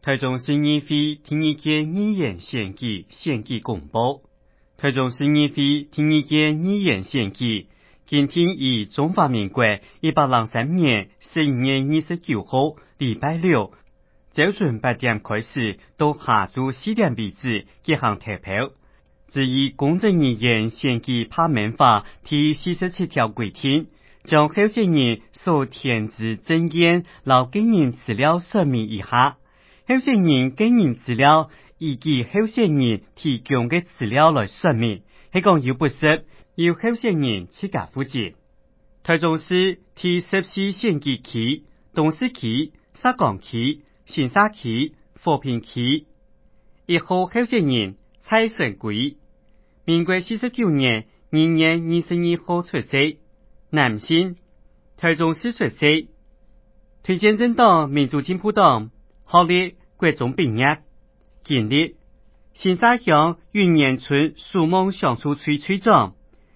台中市议会第二届议员选举公布。台中市议会第二届议员选举今天以中华民国103年11月29號禮拜六早晨8點開始到下晝4點為止進行投票。至於公職人員選舉罷免法第47條規定，將候選人所填置證件和個人資料說明一下。候選人個人資料以及候選人提供的資料來說明，係講有不實，由候選人自家負責。台中市第14選舉區、東勢區、沙港區、新沙區、和平區1號候選人蔡成貴，民國49年2月22號出生，男性，台中市出生，推薦政黨民主進步黨，學歷國中畢業，經歷新沙鄉雲岩村樹夢鄉處區區長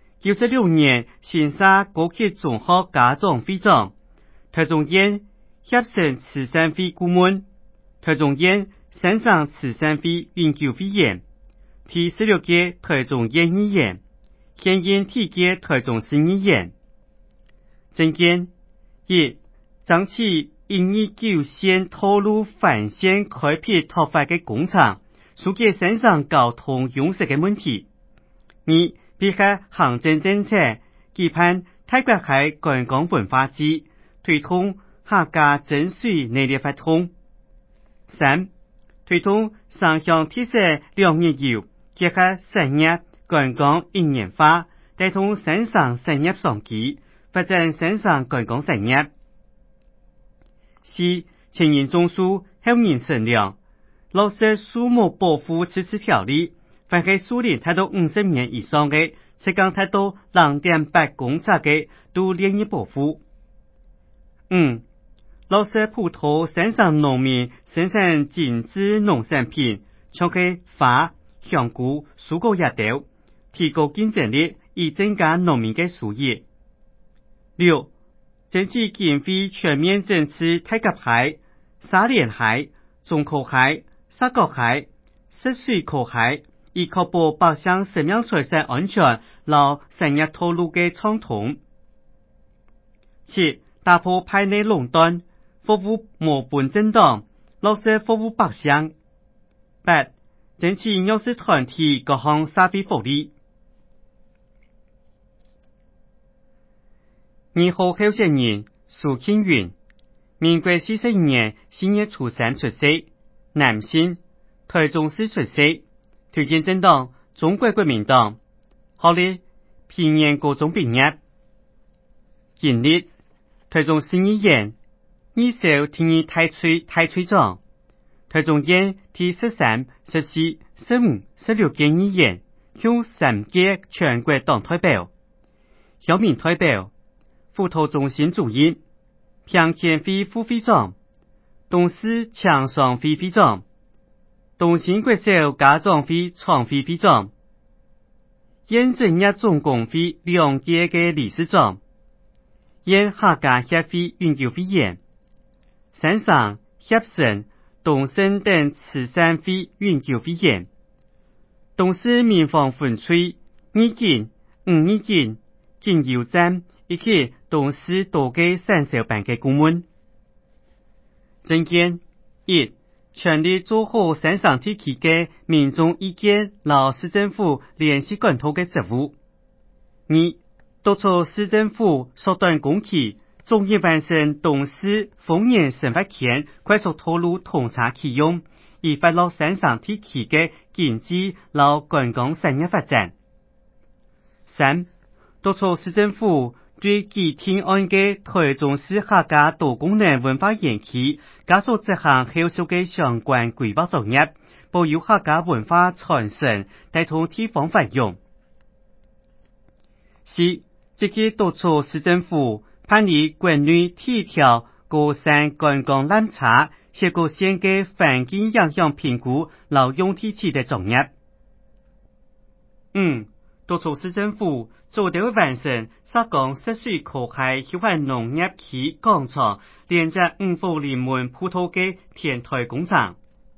，96年新沙高級中學家長會長，台中縣協成慈善會顧問，台中縣省省慈善會永久會員，第16屆台中縣議員，現任第屆台中市議員。政見1，爭取129線道路環線開闢拓發的工廠，紓解省省交通擁塞的問題。2，配合行政政策，期盼泰國海觀光文化節，推動客家爭取內地發通。3，推動三鄉特色2日遊，結合產業觀光一年化，帶動省省產業雙擊，發展省省觀光產業。4，前人種樹，後人乘涼，落實樹木保護自治條例，凡係樹齡達到50年以上的，設講達到2.8公尺的，都連予保護。5，落實普陀省省農民生產精緻農產品，像係花、香菇、蔬果也豆，提高競爭力，以增加農民的收益。6，爭取經費全面整治太甲海、沙連海、中口海、沙角海、泗水口海，以確保百姓生命財產安全，和產業道路的暢通。7，打破派內壟斷，服務無本政黨，落實服務百姓。8，爭取弱勢團體各項社會福利。2號候選人蘇慶雲，民國41年4月初3出生，男性，台中市出生，推薦政黨中國國民黨，學歷平原高中畢業，經歷台中市議員，2屆第2太區長，台中縣第13、14、15、16屆議員，共3屆全國黨代表，鄉民代表，輔導中心主任，平田會副會長，東勢強商會會長，東興國小家長會創會會長，縣職業總工會2屆的理事長，縣客家協會永久會員，省省協成東省等慈善會永久會員，東勢民防分區二警、5二警、警油站以及東勢多個省小辦的顧問。政見1，全力做好省省地區的民眾意見和市政府聯繫管道的職務。2，督促市政府縮短工期，終於完成東勢豐原生活圈快速道路通車啟用，以發落省省地區的經濟和觀光產業發展。3，督促市政府對其提案的台中市客家多功能文化園區加速執行後續的相關規劃作業，保有客家文化傳承，帶動地方發展。4，積極督促市政府辦理國內鐵條高山觀光纜車涉各縣的環境影響評估和用地契的作業。5，督促市政府早點完成沙港泗水口海休閒農業區廣場連接五福臨門葡萄的填台工廠。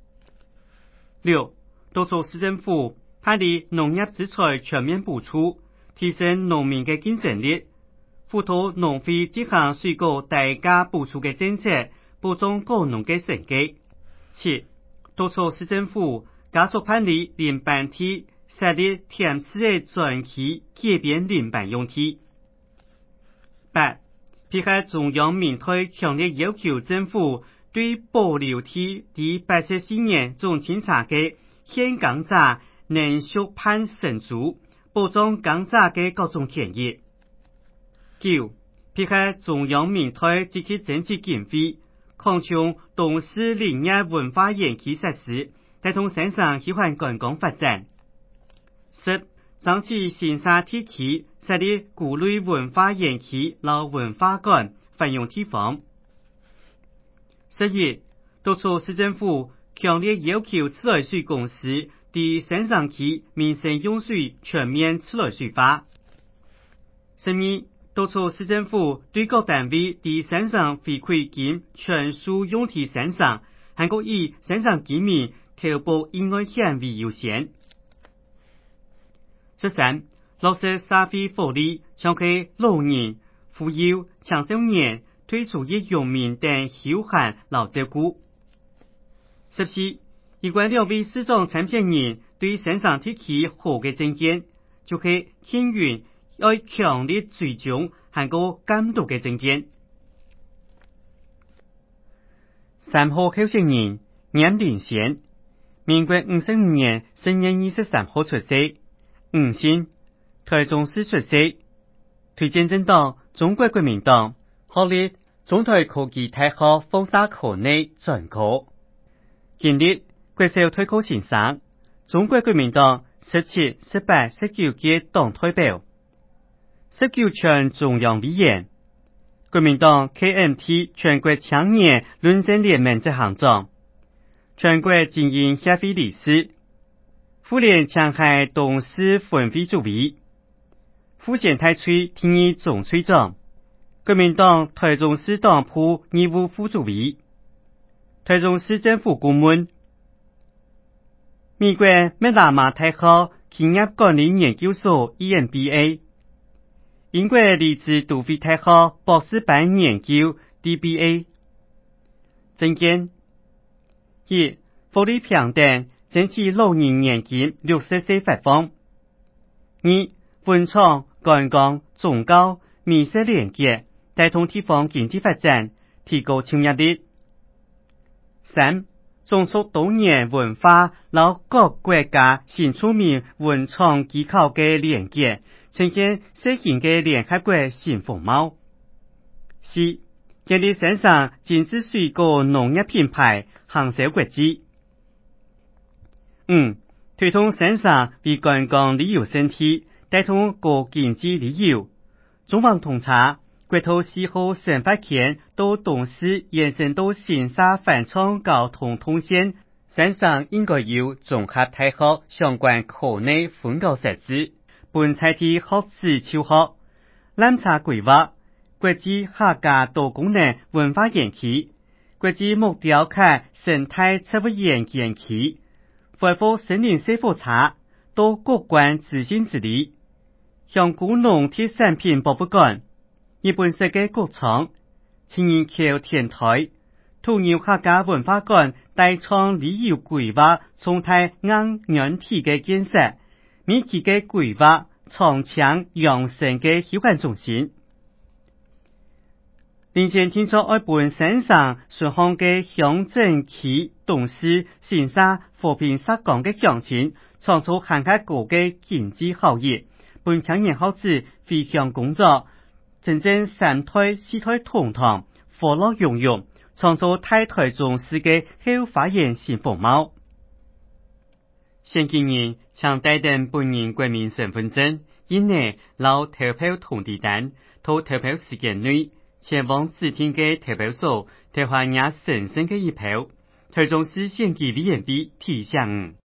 6. 督促市政府派力农业资材全面补出，提升农民嘅竞争力，辅導農會執行水果大價補助嘅政策，保障果農嘅生計。7. 督促市政府加速辦理林辦地設立填詞嘅專區改變林辦用地。8. 批核中央民代強烈要求政府對保留地第84年總清查嘅現耕者能續判承租，保障耕者嘅各種權益。9. 批核中央民代積極爭取經費，擴充東勢林業文化園區設施，帶動省省喜歡觀光發展。10. 爭取新沙地區設立谷類文化園區和文化館分用地方。11. 督促市政府強烈要求自來水公司對省省區民生用水全面自來水化。12. 督促市政府對各單位對省省回饋金全數用於省省，韓國以省省居民投保意外險為優先。13. 落實社會福利，像佢老人、婦幼、青少年、退出役用民等休閒勞照顧。14. 有關兩位市長參選人對省省地區好嘅政見，就係慶云要強烈追蹤韓國監督嘅政見。3號候選人嚴領先，民國55年10月23號出世，吳姓，台中市出世，推薦政黨中國國民黨，學歷中台科技大學風沙科內專科，經歷國小退休先生，中國國民黨17、18、19屆黨代表，19全中央委員，國民黨 KMT 全國青年論政聯盟執行長，全國精英協會理事，婦聯青海董事分會主委，婦賢太崔第二總會長，國民黨台中市黨部義務副主委，台中市政府顧問，美國麥納馬大學企業管理研究所 EMBA， 英國利茲都會大學博士班研究 DBA。 政見1. 福利平等，爭取老人年金60歲發放。2. 文創、觀光、宗教、民生連結，帶動地方經濟發展，提高創業力。3. 種出多年文化和各國家新出名文創技巧嘅連結，呈現世界嘅聯合國新風貌。4. 建立省省精緻水果農業品牌，行銷國際。5. 推動省省為觀光旅遊勝地，帶動各經濟旅遊。中央統查國土4號省發權到東勢延伸到新沙環創交通通線，省省應該有綜合大學相關科內分校設置，本在地學子求學，濫查規劃，國際客家多功能文化園區，國際木雕刻生態植物園區，恢復森林生活茶到國關自信治理，向古農特產品博物館，日本式嘅國廠，青年橋天台，土牛客家文化館大創旅遊規劃，重大硬軟體嘅建設，密集嘅規劃，長強養生嘅休閒中心。領先聽出愛本省省順項嘅鄉鎮區董事新沙和平沙港嘅鄉親，創造韓客國嘅經濟效益，本青年學子回鄉工作，真正3代4代同堂，和樂融融，創造大台中市嘅後花園新風貌。選舉人將帶定本人國民身份證，以內留投票通知單，到投票時間內前往指定嘅投票所，投下你神聖嘅一票。台中市選舉委員會提醒。